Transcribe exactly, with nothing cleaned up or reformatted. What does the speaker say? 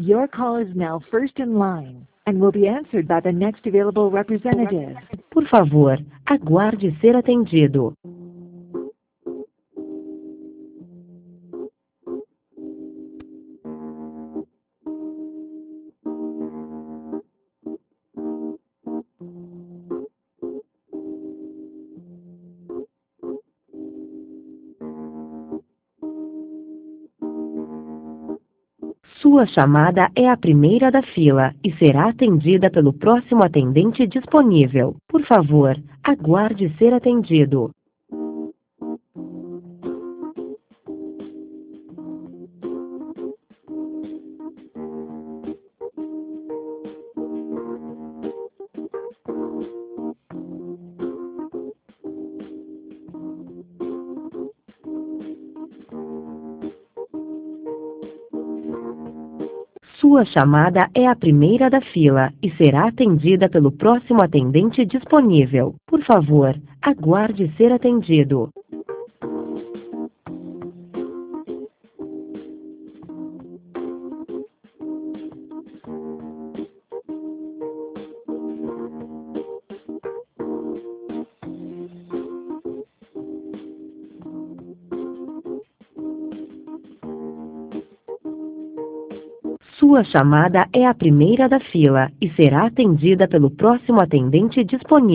Your call is now first in line and will be answered by the next available representative. Por favor, aguarde ser atendido. Sua chamada é a primeira da fila e será atendida pelo próximo atendente disponível. Por favor, aguarde ser atendido. Sua chamada é a primeira da fila e será atendida pelo próximo atendente disponível. Por favor, aguarde ser atendido. Sua chamada é a primeira da fila e será atendida pelo próximo atendente disponível.